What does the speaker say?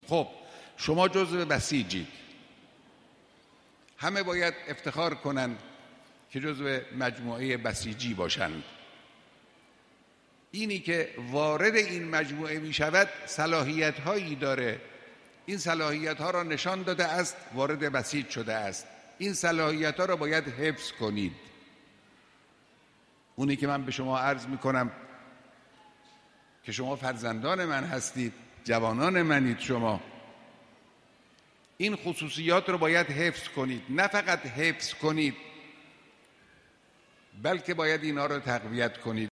خب شما جزو بسیجید، همه باید افتخار کنن که جزو مجموعه بسیجی باشند. اینی که وارد این مجموعه می شود صلاحیت هایی داره، این صلاحیت ها را نشان داده است، وارد بسیج شده است. این صلاحیت ها را باید حفظ کنید. اونی که من به شما عرض می کنم که شما فرزندان من هستید، جوانان منید، شما این خصوصیات رو باید حفظ کنید. نه فقط حفظ کنید، بلکه باید اینا رو تقویت کنید.